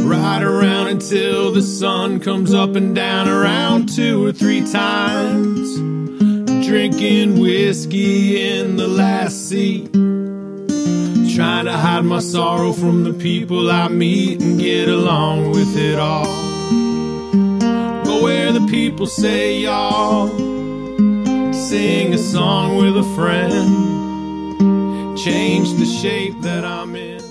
Ride around until the sun comes up and down around 2 or 3 times. Drinking whiskey in the last seat, trying to hide my sorrow from the people I meet and get along with it all. Go where the people say y'all, sing a song with a friend, change the shape that I'm in.